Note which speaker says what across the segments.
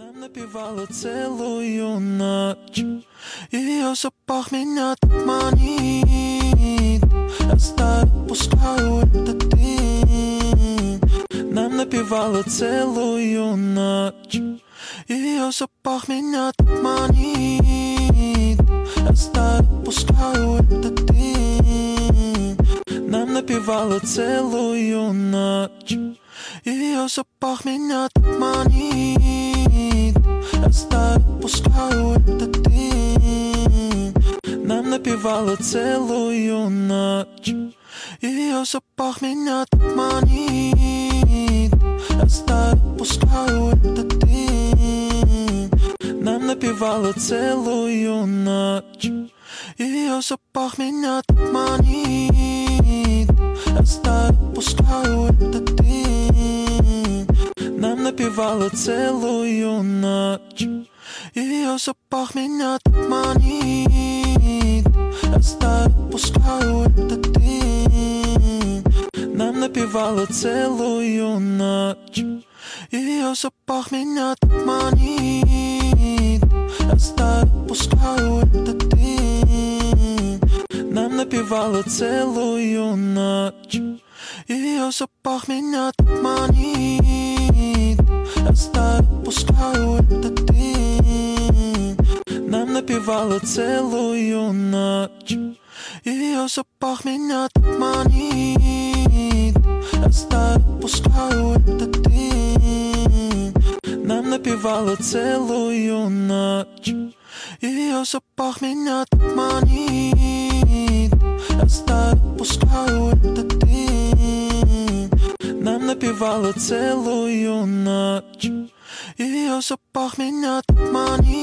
Speaker 1: Нам напевала целую ночь, ее запах меня так манит. Оставь, пускай этот дым. Нам напевала целую ночь, ее запах меня так манит. Оставь, пускай этот дым. Нам напевала целую ночь, ее запах меня так манит. Оставь, пускай этот дым. Нам напевала целую ночь, ее запах меня так манит. Оставь, пускай этот дым. Нам напевала целую ночь, ее запах меня так манит. Оставь, пускай этот дым. Нам напевала целую ночь, ее запах меня так манит. Оставь, пускай этот дым. Нам напевала целую ночь, ее запах меня так манит. Оставь, пускай этот дым. Нам напевала целую ночь, ее запах меня так манит. Оставь, пускай этот дым. Нам напевала целую ночь, ее запах меня так манит. Оставь, пускай этот дым. Нам напевала целую ночь, ее запах меня так манит. Оставь, пускай этот дым. Нам напевала целую ночь, ее запах меня так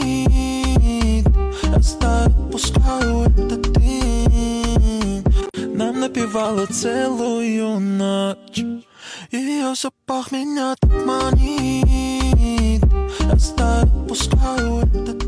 Speaker 1: манит. Оставь, пускай этот дым. Нам напевала целую ночь, ее запах меня так манит. Оставь, пускай этот дым.